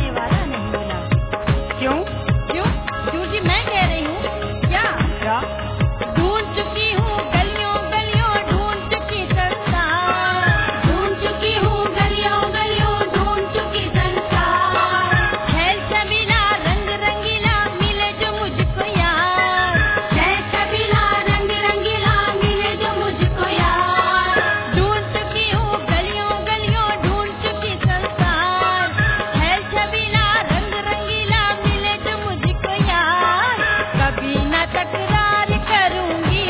करने वाला नहीं मिला। क्यों? क्यों जी मैं कह रही हूँ। क्या ढूंढ चुकी हूँ गलियों गलियों, ढूंढ चुकी संसार, ढूंढ चुकी हूँ गलियों गलियों, ढूंढ चुकी संसार। है सबीला रंग रंगीला मिले जो मुझको यार, है सबीला रंग रंगीला मिले जो मुझको यार। ढूंढ चुकी हूँ गलियों गलियों, ढूंढ चुकी संसार। है सबीला रंग रंगीला मिले जो मुझको यार। कभी न तकरार करूंगी,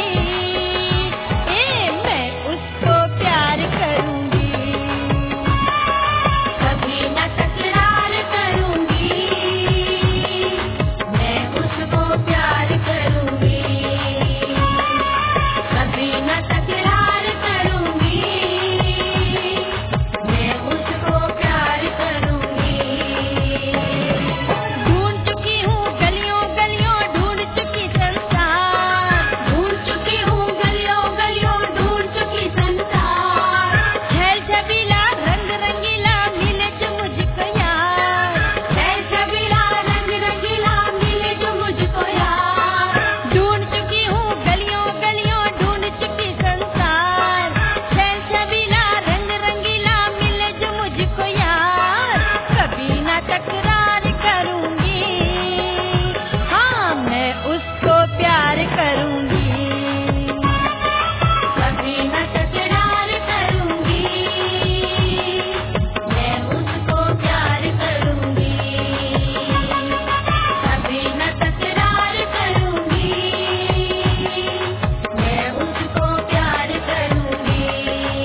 मैं उसको प्यार करूंगी। कभी न तकरार करूंगी, मैं उसको प्यार करूंगी। कभी न तकरार करूंगी, मैं उसको प्यार करूंगी। ढूंढ चुकी हूँ गलियों गलियों, ढूंढ चुकी संसार, ढूंढ चुकी हूँ गलियों गलियों, ढूंढ चुकी संसार। है सबीला रंग रंगीला मिले जो मुझको यार, है सबीला रंग रंगीला मिले जो मुझको यार। ढूंढ चुकी हूँ गलियों गलियों, ढूंढ चुकी संसार। है सबीला रंग रंगीला मिले जो मुझको यार। कभी न तकरार करूंगी, हाँ मैं उसको प्यार करूंगी। कभी न तकरार करूंगी, मैं उसको प्यार करूंगी। कभी न तकरार करूंगी, मैं उसको प्यार करूंगी।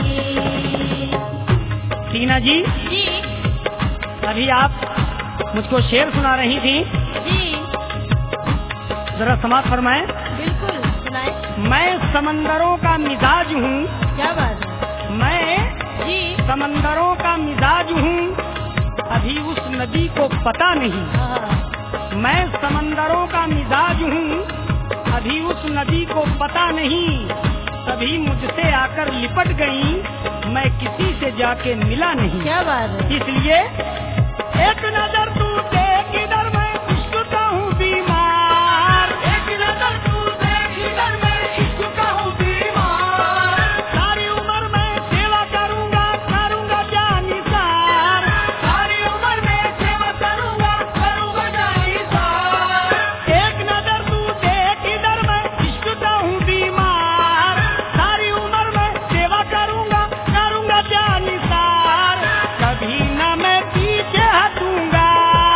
टीना जी, जी अभी आप मुझको शेर सुना रही थी, जी जरा समाप्त फरमाएं। बिल्कुल सुनाए। मैं समंदरों का मिजाज हूँ, क्या बात है। मैं जी समंदरों का मिजाज हूँ, अभी उस नदी को पता नहीं। हाँ, मैं समंदरों का मिजाज हूँ, अभी उस नदी को पता नहीं। तभी मुझसे आकर लिपट गई, मैं किसी से जाके मिला नहीं। क्या बात है। इसलिए एक नजर तू देख इधर, मैं इश्क का हूँ बीमार। एक नजर तू देख इधर, मैं इश्क का हूँ बीमार। सारी उम्र मैं सेवा करूँगा, करूँगा जानिसार। सारी उम्र मैं सेवा करूँगा, करूँगा जानिसार। एक नजर तू देख इधर, मैं इश्क का हूँ बीमार। सारी उम्र मैं सेवा करूँगा, करूँगा जानिसार। कभी न मैं पीछे हटूंगा,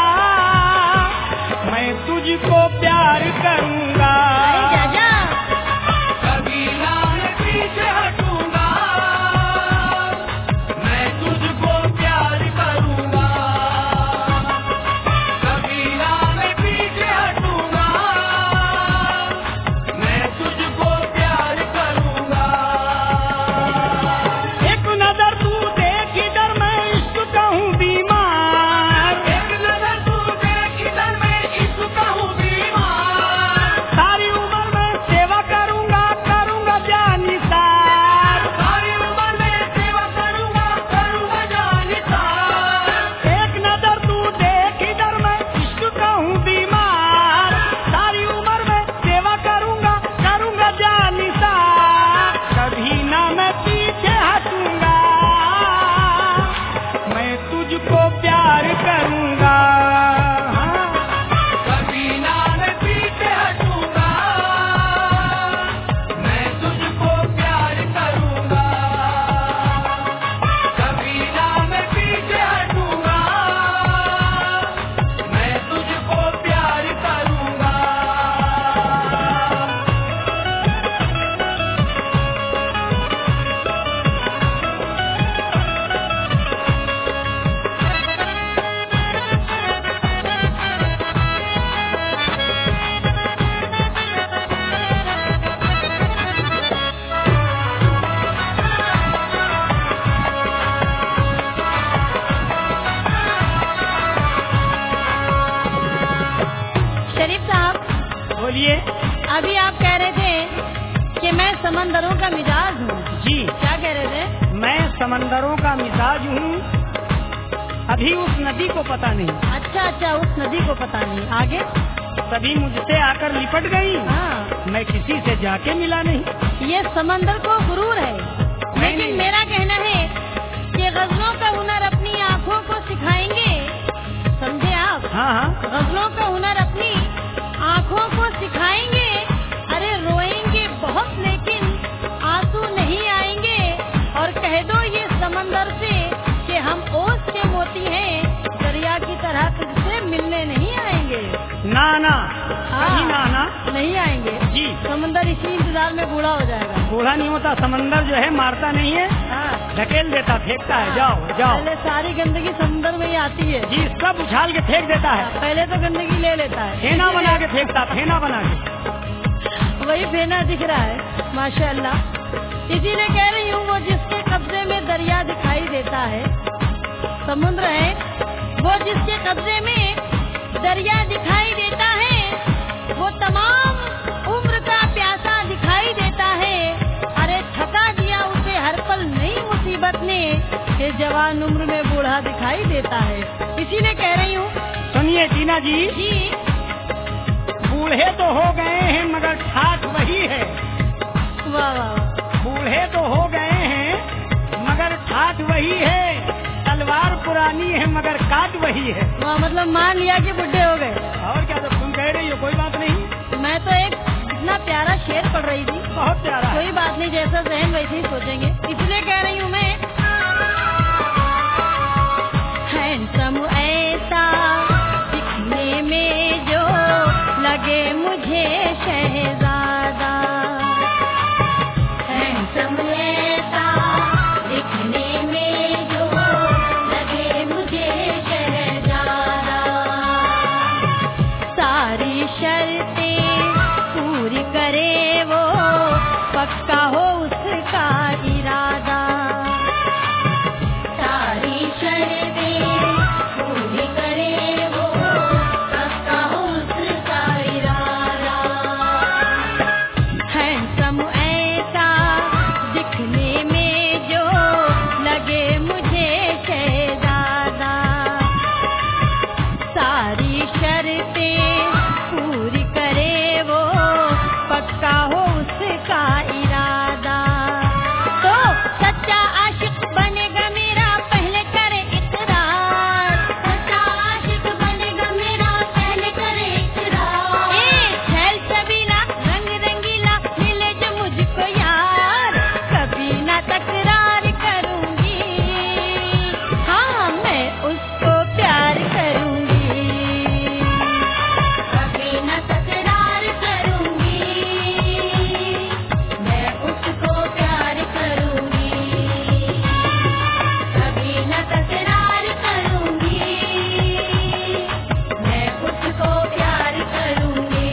मैं तुझको प्यार करूंगा। अरे जाजा, कभी ना मैं पीछे हटूंगा, मैं तुझको प्यार करूंगा। कभी ना मैं पीछे हटूंगा, मैं तुझको प्यार करूंगा। एक नजर तू देख इधर, मैं इश्क का हूँ बीमार। एक नजर तू देख इधर, मैं इश्क का हूँ बीमार। सारी उम्र मैं सेवा करूंगा, करूंगा जानिसार। सारी उम्र मैं सेवा करूंगा, करूंगा जानिसार। एक नजर तू देख इधर, मैं इश्क का हूँ बीमार। सारी उम्र मैं सेवा करूंगा, करूंगा जानिसार। कभी ना मैं पीछे हटूंगा, मैं तुझको प्यार करूंगा। कभी ना मैं पीछे हटूंगा, मैं तुझको प्यार करूंगा। कभी ना मैं पीछे हटूंगा, मैं तुझको प्यार करूंगा। शरीफ साहब, बोलिए। अभी आप कह रहे थे कि मैं समंदरों का मिजाज हूँ। जी, क्या कह रहे थे। मैं समंदरों का मिजाज हूँ, अभी उस नदी को पता नहीं। अच्छा अच्छा, उस नदी को पता नहीं। आगे? सभी मुझसे आकर लिपट गई, हाँ, मैं किसी से जाके मिला नहीं। ये समंदर को गुरूर है। लेकिन मेरा कहना है कि गजलों का हुनर अपनी आँखों को सिखाएंगे, समझे आप? हाँ हाँ, गजलों का हुनर अपनी आँखों को सिखाएंगे। अरे रोएंगे बहुत लेकिन आंसू नहीं आएंगे। और कह दो ये समंदर से कि हम ओस के मोती हैं, दरिया की तरह तुझसे मिलने नहीं आएंगे। ना ना, हाँ, कहीं ना ना नहीं आएंगे जी। समंदर इसी इंतजार में बूढ़ा हो जाएगा। बूढ़ा नहीं होता, समंदर जो है मारता नहीं है, हाँ, ढकेल देता, फेंकता है, जाओ जाओ। पहले सारी गंदगी समुद्र में ही आती है जी, सब उछाल के फेंक देता है, पहले तो गंदगी ले लेता है, फेना बना के फेंकता, फेना बना के। वही फेना दिख रहा है माशाअल्लाह। इसीलिए कह रही हूँ, वो जिसके कब्जे में दरिया दिखाई देता है, समुद्र है, वो जिसके कब्जे में दरिया दिखाई देता है, वो तमाम उम्र का प्यासा दिखाई देता है। अरे थका दिया उसे हर पल नई मुसीबत ने, ये जवान उम्र में बूढ़ा दिखाई देता है। इसीलिए कह रही हूँ। सुनिए टीना जी, जी, बूढ़े तो हो गए हैं मगर ठाठ वही है। वाह वाह, बूढ़े तो हो गए हैं मगर ठाठ वही है, तलवार पुरानी है मगर काट वही है। वाह, मतलब मान लिया कि बुढ़े हो गए। और क्या, तो तुम कह रही हो, कोई बात नहीं। मैं तो एक इतना प्यारा शेर पढ़ रही थी, बहुत प्यारा है। कोई बात नहीं, जैसा जहन वैसे ही सोचेंगे। इसलिए कह रही हूँ मैं, हैंडसम ऐसा दिखने में जो लगे मुझे शहजादा, हैंडसम ऐसा दिखने में जो लगे मुझे शहजादा, सारी शर्तें पूरी करे वो, पक्का हो उसका इरादा, सारी शर्तें पूरी करे वो, पक्का हो उसका इरादा, हैंडसम ऐसा दिखने में जो लगे मुझे शहजादा, सारी शर्तें पूरी करे वो, पक्का हो उसका इरादा, तो सच्चा आशिक बनेगा मेरा, पहले करे इकरार, सच्चा आशिक बनेगा मेरा, पहले करे इकरार, छैल छबीला रंग रंगीला मिले जो मुझको यार, कभी ना तकरार करूंगी, हाँ मैं उसको प्यार करूंगी, कभी ना तकरार करूंगी, मैं उसको प्यार करूंगी, कभी ना तकरार करूंगी, मैं उसको प्यार करूंगी।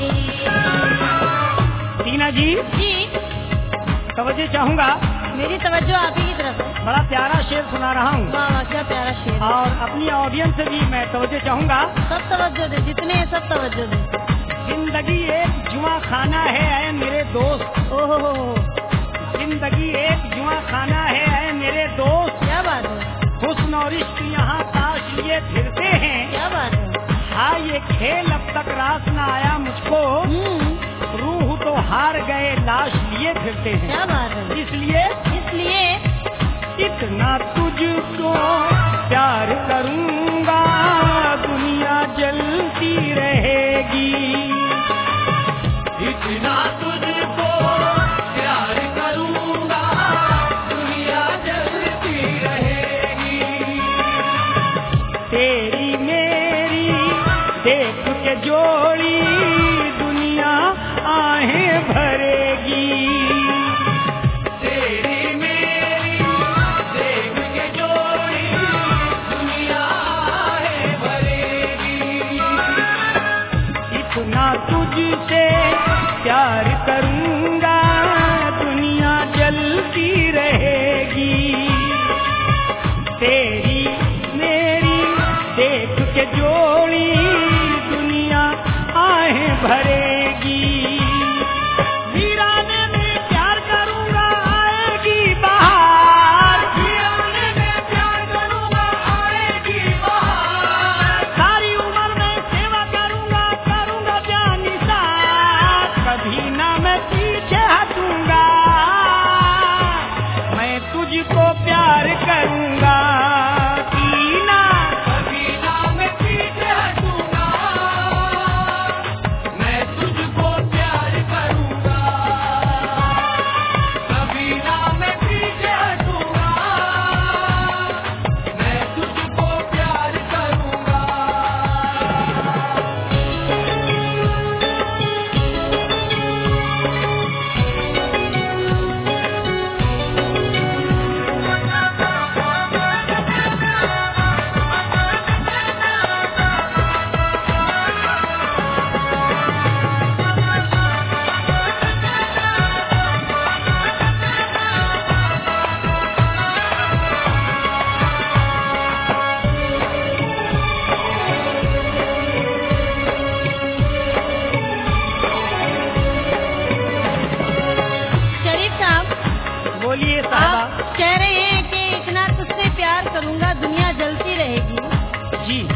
टीना जी, जी, तवज्जो चाहूंगा, मेरी तवज्जो आप ही की तरफ है। बड़ा प्यारा शेर सुना रहा हूँ, वाह वाह, क्या प्यारा शेर है। और अपनी ऑडियंस से भी मैं तवज्जो चाहूंगा। सब तवज्जो दे, जितने हैं सब तवज्जो दे। जिंदगी एक जुआ खाना है ऐ मेरे दोस्त, ओहो, जिंदगी एक जुआ खाना है ऐ मेरे दोस्त, क्या बात है, हुस्न और इश्क यहाँ ताश लिए फिरते हैं, क्या बात है। हाँ ये खेल अब तक रास न आया मुझको, रूह तो हार गए लाश लिए फिरते हैं, क्या बात है। इसलिए इतना तुझको प्यार करूंगा दुनिया जलती रहेगी, इतना तुझको प्यार करूंगा दुनिया जलती रहेगी, तेरी मेरी देख के जोड़ी दुनिया आहें भरेगी, तेरी मेरी देख के जोड़ी दुनिया आहें भरेगी, इतना तुझसे प्यार करूंगा दुनिया जलती रहेगी, तेरी मेरी देख के जोड़ी दुनिया आहें भरेगी, वीराने में प्यार करूंगा आएगी बाहर, वीराने में प्यार करूंगा आएगी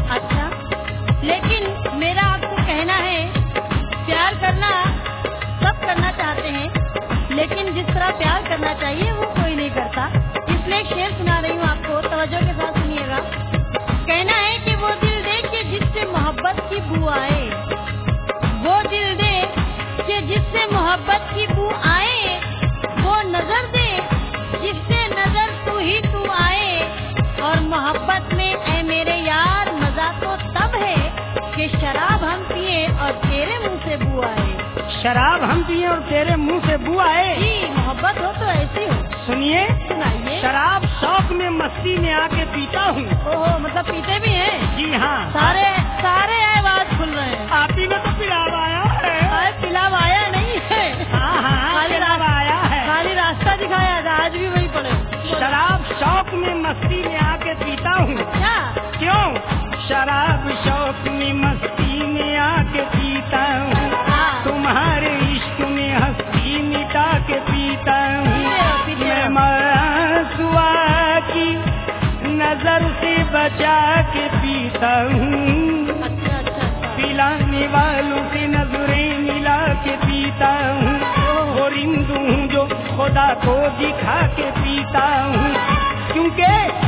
अच्छा, लेकिन मेरा आपको कहना है, प्यार करना सब करना चाहते हैं, लेकिन जिस तरह प्यार करना चाहिए वो कोई नहीं करता। इसलिए एक शेर सुना रही हूँ आपको, तवज्जो के साथ सुनिएगा। कहना है कि वो दिल दे कि जिससे मोहब्बत की बू आए, वो दिल दे कि जिससे मोहब्बत की बू आए, वो नजर दे जिससे नजर तू ही तू आए। और मोहब्बत में ऐ मेरे यार मजा तो तब है कि शराब हम पिए और तेरे मुंह से बू आए। शराब हम पिए और तेरे मुंह से बू आए। जी, मोहब्बत हो तो ऐसी हो। सुनिए, सुनाइए। शराब शौक में मस्ती में आके पीता हूँ। ओहो, मतलब पीते भी हैं? जी हाँ। सारे सारे आवाज खुल रहे हैं। आप ही ने तो पिलावाया है। पिलावाया नहीं है। हाँ हाँ, पिलावाया है। खाली रास्ता दिखाया था, आज भी वही पड़े। शराब शौक में मस्ती में आके पीता हूँ। क्या? क्यों? शराब शौक में मस्ती में आके पीता हूँ, तुम्हारे इश्क में हंसी मिटा के पीता हूँ। मैं मासूआ की नजर से बचा के पीता हूँ। पिलाने वालों से नजरें मिला के पीता हूँ। वो रिंदू हूँ जो खुदा को दिखा के पीता हूँ। क्योंकि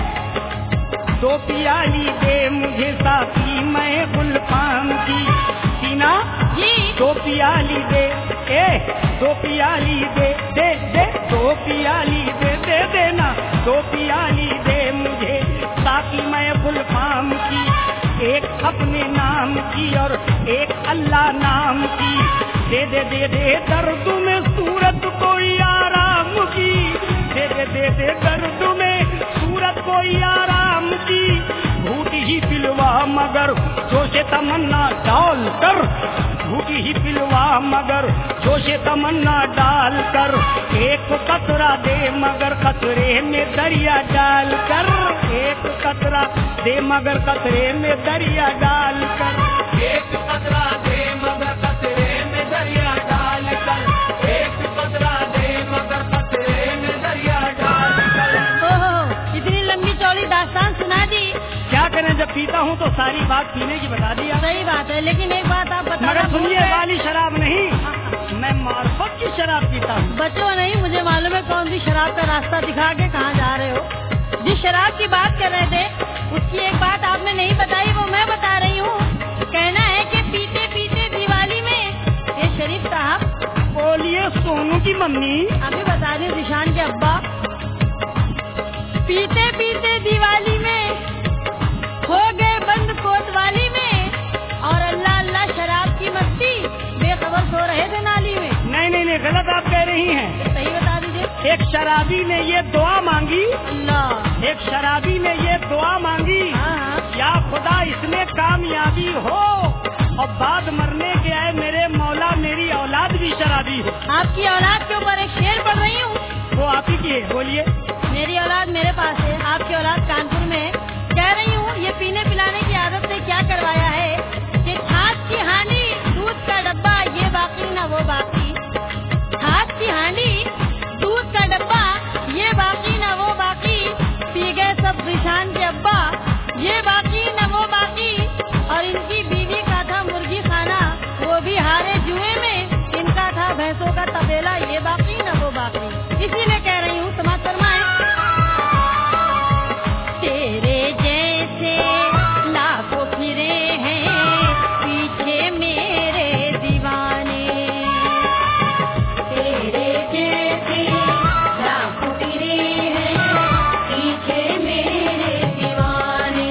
दो पियाली दे मुझे साथी मैं गुलफाम की। सीना जी, दो पियाली दे, दो पियाली दे दे दे, दो पियाली दे दे देना, दो पियाली दे मुझे ताकि मैं गुलफाम की। एक अपने नाम की और एक अल्लाह नाम की। दे दे दे दे दर्द में सूरत कोई आराम की। दे दे दे दे दर्द में सूरत कोई आराम की। भूटी ही पिलवा मगर जोशे तमन्ना डाल कर, भूटी ही पिलवा मगर जोशे तमन्ना डाल कर। एक कतरा दे मगर कतरे में दरिया डाल कर। एक कतरा दे मगर कतरे में दरिया डाल कर। एक कतरा दे मगर कतरे में दरिया डाल कर। एक कतरा दे मगर कतरे में दरिया डाल कर। ओहो, इतनी लंबी चौड़ी दास्तान सुना दी। क्या करें, जब पीता हूँ तो सारी बात पीने की बता दिया। सही बात है, लेकिन एक बात आप बताना। मगर सुनिए, वाली शराब नहीं, मैं मार्फत की शराब पीता हूँ। बच्चों नहीं, मुझे मालूम है कौन सी शराब का रास्ता दिखा के कहाँ जा रहे हो। जिस शराब की बात कर रहे थे उसकी एक बात आपने नहीं बताई, वो मैं बता रही हूँ। कहना है कि पीते पीते दिवाली में, ये शरीफ साहब बोलिए। सोनू की मम्मी अभी बता दी, निशान के अब्बा। पीते पीते दिवाली में हो गए बंद कोतवाली में, और अल्लाह अल्लाह शराब की मस्ती, बेखबर सो रहे थे नाली में। नहीं नहीं नहीं, गलत आप कह रही हैं। सही बता दीजिए। एक शराबी ने ये दुआ मांगी, अल्लाह, एक शराबी ने ये दुआ मांगी, या खुदा इसमें कामयाबी हो और बाद मरने के आए मेरे मौला मेरी औलाद भी शराबी हो। आपकी औलाद के ऊपर एक शेर पढ़ रही हूँ। वो आप ही की है, बोलिए। मेरी औलाद मेरे पास है, आपकी औलाद कानपुर में है। कह रही हूँ, ये पीने पिलाने की आदत से क्या करवाया है कि छाछ की हांडी, दूध का डब्बा, ये बाकी ना वो बाकी। छाछ की हांडी, दूध का डब्बा, ये बाकी ना वो बाकी। पी गए सब निशान के अब्बा, ये बाकी न वो बाकी। और इनकी बीवी का था मुर्गी खाना, वो भी हारे जुए में। इनका था भैंसों का तबेला, ये बाकी न वो बाकी। इसीलिए कह रही हूँ, समाज फरमाए। तेरे जैसे लाखों फिरे हैं पीछे मेरे दीवाने। तेरे जैसे लाखों फिरे हैं पीछे मेरे दीवाने।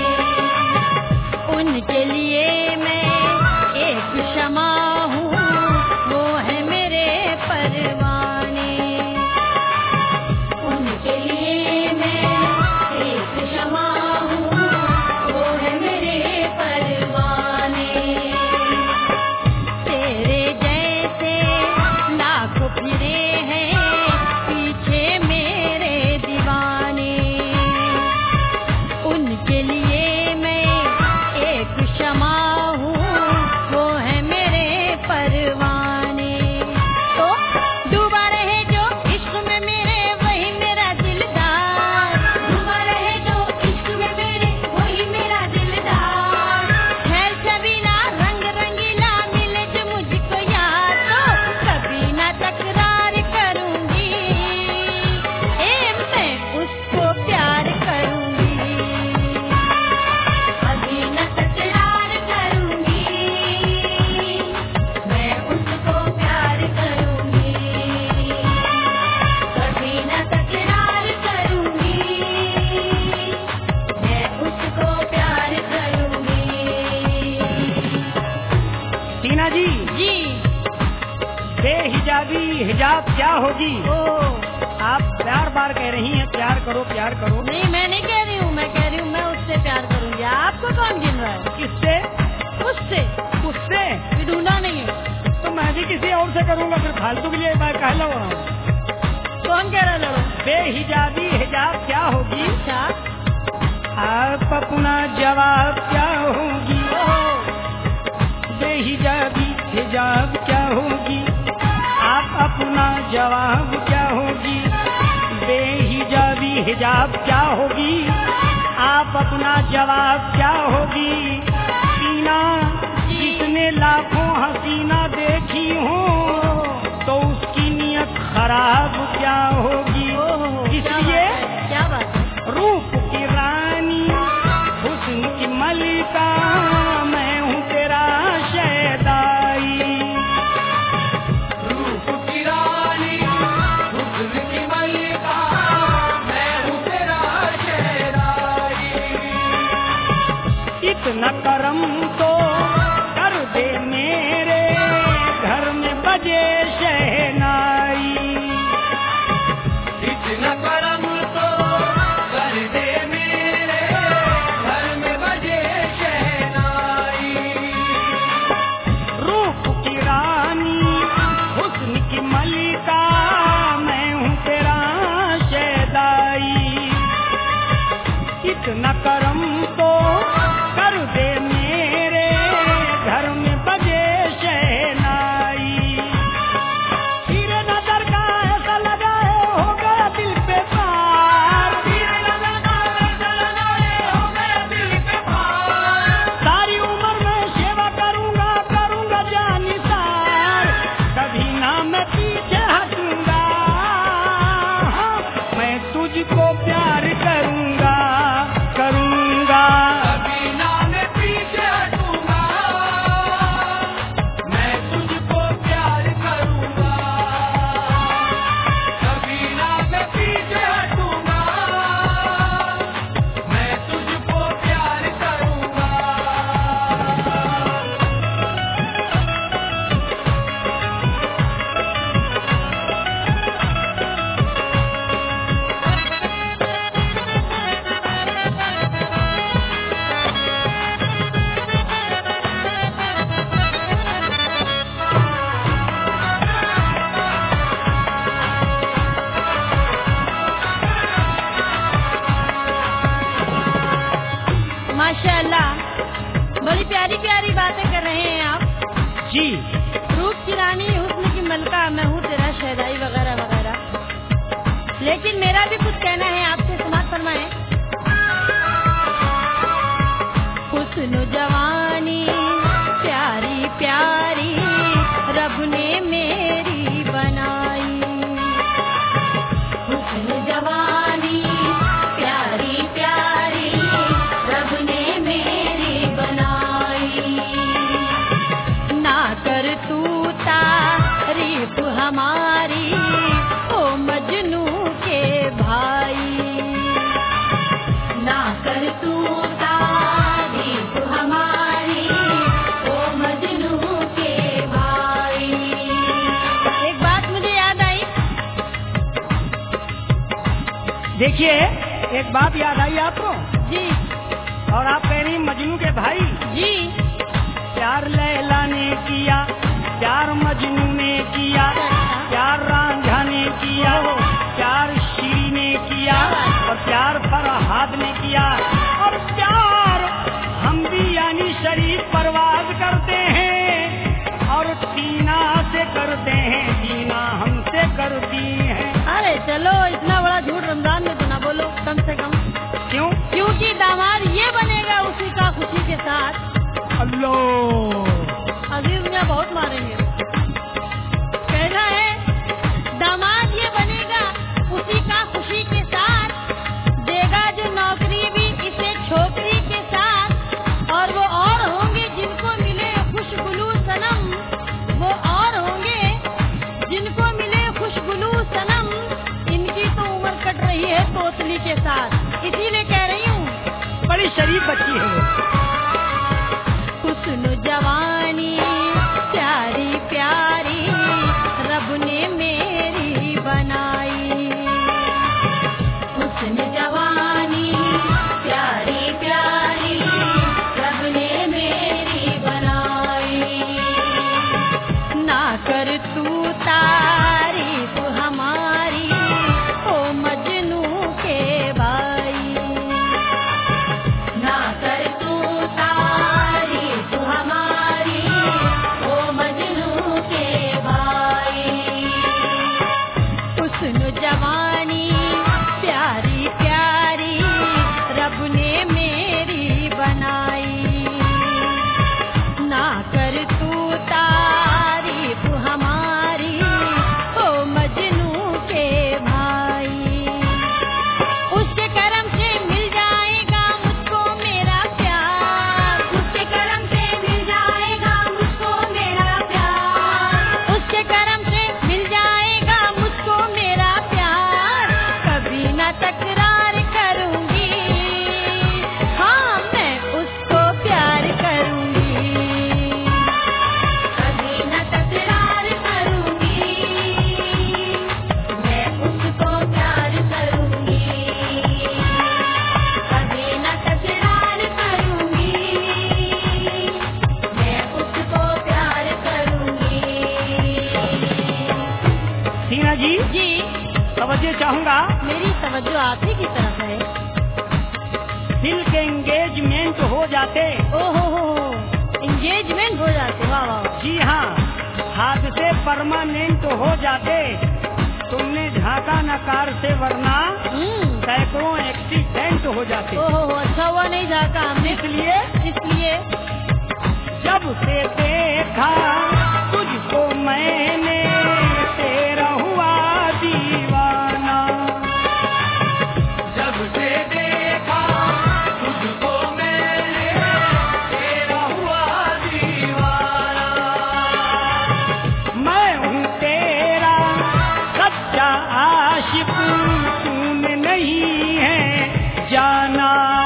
उनके लिए मैं एक क्षमा हूँ, वो है मेरे परवाने। उनके लिए मैं एक क्षमा हूँ, वो है मेरे परवाने। तेरे जैसे लाखों फिरे हैं पीछे मेरे दीवाने। उनके लिए मैं एक क्षमा हिजाब क्या होगी? आप बार बार कह रही हैं प्यार करो प्यार करो। नहीं, मैं नहीं कह रही हूँ, मैं कह रही हूँ मैं उससे प्यार करूँगी। आपको कौन गिन रहा है? किससे? उससे। उससे भी ढूंढा नहीं है तो मैं भी किसी और से करूँगा, फिर फालतू के लिए मैं कह लगा। कौन कह रहा लड़ो? बेहिजाबी हिजाब क्या होगी? अच्छा, आप अपना जवाब क्या होगी? बेहिजाबी हिजाब क्या होगी? आप अपना जवाब क्या होगी? बेहिजाबी हिजाब क्या होगी? आप अपना जवाब क्या होगी? सीना जिसने लाखों हसीना देखी हो तो उसकी नियत खराब क्या होगी? इसलिए क्या बात है? रूप की रानी हुस्न की मलिका मैं हूँ तेरा शहदाई। रूप की रानी हुस्न की मलिका मैं हूँ तेरा शहदाई। इतना करम तो कर दे मेरे घर में बजे शहनाई। इतना करम तो कर दे मेरे घर में बजे शहनाई। रूप की रानी हुस्न की मलिका मैं हूँ तेरा शहदाई। इतना करम तो कर दे मेरे घर में बजे शहनाई। हीरे नजर का ऐसा लगाए हो गया दिल पे पार। हीरे नजर का ऐसा लगाए हो गया दिल पे पार। सारी उम्र में सेवा करूँगा करूँगा जानिसार। कभी ना मैं पीछे हटूँगा, मैं तुझको प्यार करूँगा करूँगा। कभी ना मैं पीछे हटूँगा, मैं तुझको प्यार करूँगा। कभी ना मैं पीछे हटूँगा, मैं तुझको प्यार करूँगा। माशाअल्लाह, बड़ी प्यारी प्यारी बातें कर रहे हैं आप। जी रूप की रानी हुस्न की मलका मैं हूँ तेरा शहदाई वगैरह वगैरह। लेकिन मेरा भी कुछ कहना है आपसे, समाज फरमाएं। हुस्न जवानी प्यारी प्यारी रब ने मेरी बनाई। हुस्न जवानी प्यारी प्यारी रब ने मेरी बनाई। ना कर तू तारीफ हमारी ओ मजनू के भाई। ना कर तू तारीफ हमारी ओ मजनू के भाई। एक बात मुझे याद आई। देखिए, एक बात याद आई आपको, जी और आप कह रही मजनू के भाई। जी, प्यार लैला ने किया, प्यार मजनू ने किया, प्यार रांझा ने किया, प्यार शीरी ने किया, और प्यार फरहाद ने किया, और प्यार हम भी यानी शरीफ परवाज करते हैं, और टीना से करते हैं, टीना हमसे करती है। अरे चलो, इतना बड़ा झूठ रमजान में तो ना बोलो कम से कम। क्यों? क्योंकि दामाद ये बनेगा उसी का खुशी के साथ। अल्लाह, अजीज में बहुत मारेंगे। कहना है दामाद ये बनेगा उसी का खुशी के साथ, देगा जो नौकरी भी इसे छोकरी के साथ। और वो और होंगे जिनको मिले खुशबुलू सनम, वो और होंगे जिनको मिले खुशबुलू सनम। इनकी तो उम्र कट रही है तोतली के साथ, इसीलिए कह रही हूँ बड़ी शरीफ बच्ची है। हुस्न जवानी प्यारी ये चाहूंगा मेरी तवज्जो आप ही की तरफ है। दिल के एंगेजमेंट हो जाते। ओहो, एंगेजमेंट हो जाते, वाह वाह। जी हाँ, हाथ से परमानेंट हो जाते। तुमने झांका न कार से, वरना सैकड़ों एक्सीडेंट हो जाते। ओहो, अच्छा हुआ नहीं झांका हमने। इसलिए जब से देखा तुझको मैंने, तेरा हुआ दीवाना। जब से देखा तुझको मैंने, तेरा हुआ दीवाना। मैं हूँ तेरा सच्चा आशिक, तूने नहीं है जाना।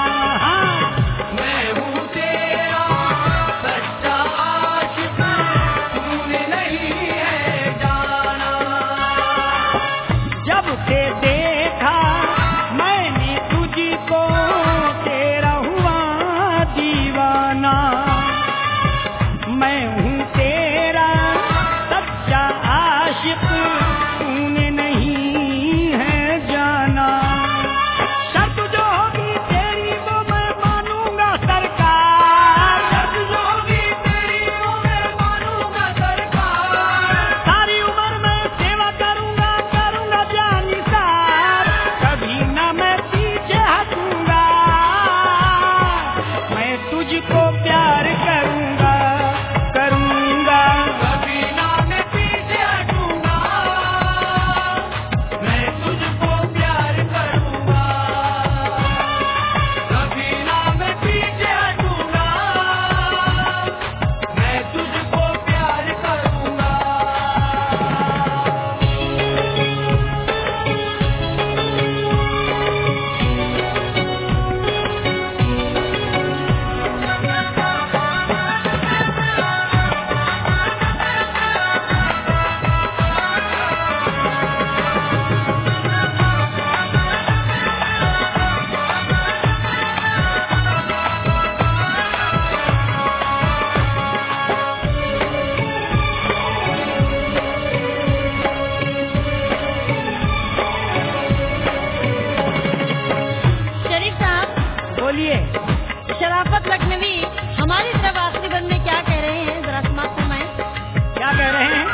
शराफत लखनवी हमारी तरफ आखिरी बंद में क्या कह रहे हैं, जरा समाप्त फरमाएं। क्या कह रहे हैं?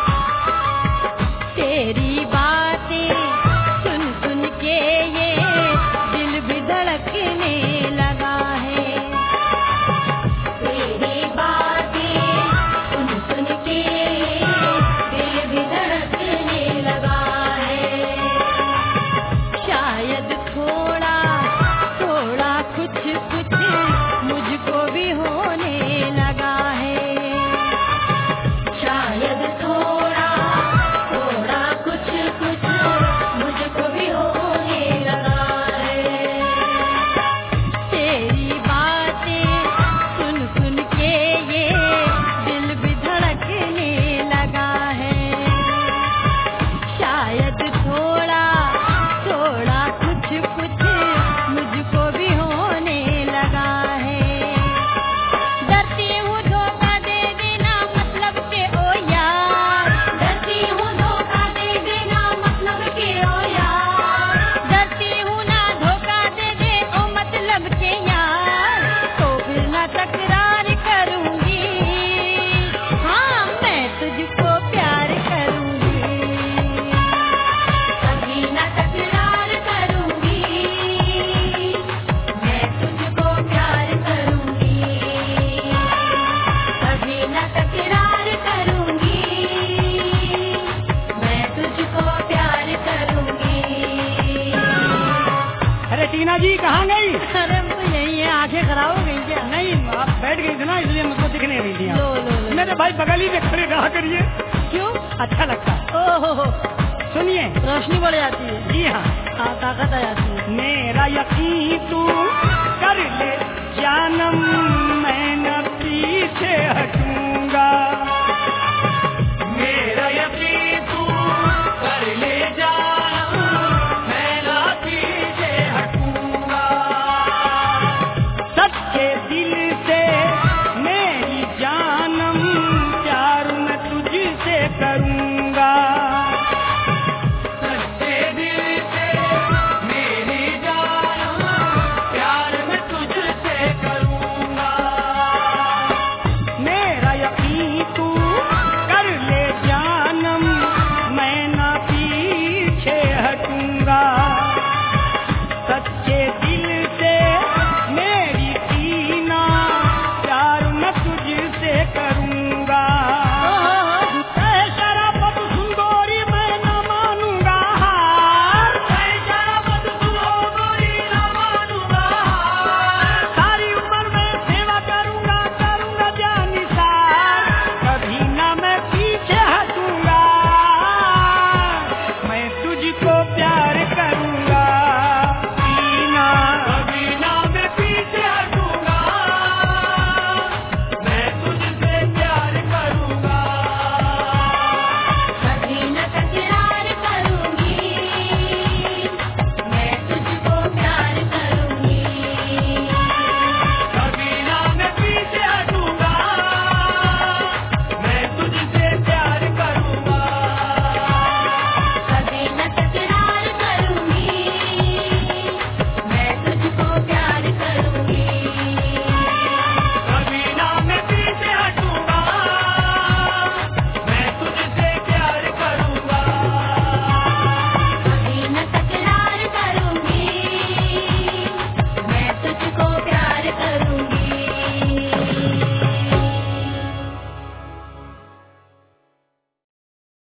तेरी बातें सुन सुन के ये दिल भी धड़कने लगा है। तेरी बातें सुन सुन के दिल भी धड़कने लगा है। शायद थोड़ा थोड़ा कुछ कुछ मुझको भी होने लगा है। शायद थोड़ा थोड़ा कुछ कुछ मुझको भी होने लगा है। तेरी बातें सुन सुन के ये दिल भी धड़कने लगा है। शायद थोड़ा थोड़ा कुछ कुछ मुझको भी होने लगा है। डरती हूँ धोखा दे देना मतलब के ओ यार। डरती हूँ धोखा दे देना मतलब के ओ यार। डरती हूँ ना धोखा दे दे ओ मतलब के यार। तो फिर ना तकरार करूँगी, हाँ मैं तुझको प्यार करूँगी। कभी ना तकरार करूँगी, मैं तुझको प्यार करूँगी। कभी ना तकरार करूँगी, मैं तुझको प्यार करूँगी। अरे टीना जी कहाँ गई? अरे हम तो यही है, आंखें खराब हो गई क्या? नहीं, आप बैठ गई थी ना, इसलिए मुझको दिखने नहीं दिया। लो लो लो। मेरे भाई बगल ही में खड़े रहा करिए, क्यों? अच्छा लगता है। ओहो, सुनिए, रोशनी बढ़ जाती है। जी हाँ, हाँ, ताकत आ जाती है। मेरा यकीन तू कर ले जानम, मैं न